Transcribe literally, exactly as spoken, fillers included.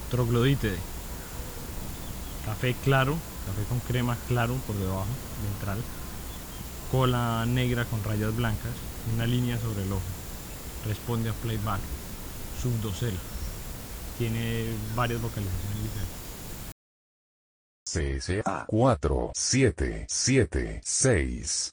Troglodite. Café claro, café con crema claro por debajo, ventral. Cola negra con rayas blancas, una línea sobre el ojo. Responde a playback. Subdosel. Tiene varias vocalizaciones diferentes. C S A cuatro siete siete seis